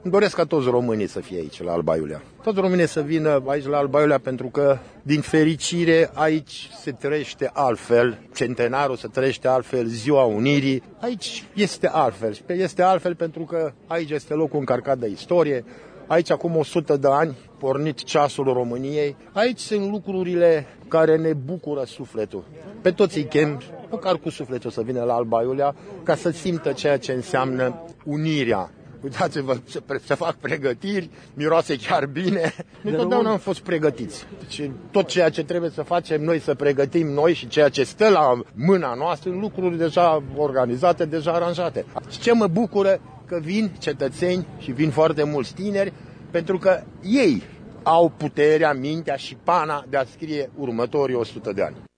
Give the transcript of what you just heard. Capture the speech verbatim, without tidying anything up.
Îmi doresc ca toți românii să fie aici, la Alba Iulia. Toți românii să vină aici la Alba Iulia pentru că, din fericire, aici se trăiește altfel. Centenarul se trăiește altfel, Ziua Unirii. Aici este altfel. Este altfel pentru că aici este locul încărcat de istorie. Aici, acum o sută de ani, pornit ceasul României. Aici sunt lucrurile care ne bucură sufletul. Pe toți îi chem, măcar cu sufletul, să vină la Alba Iulia, ca să simtă ceea ce înseamnă unirea. Uitați-vă, se, se fac pregătiri, miroase chiar bine. Noi totdeauna am fost pregătiți. Deci, tot ceea ce trebuie să facem noi, să pregătim noi și ceea ce stă la mâna noastră, lucruri deja organizate, deja aranjate. Și ce mă bucură că vin cetățeni și vin foarte mulți tineri, pentru că ei au puterea, mintea și pana de a scrie următorii o sută de ani.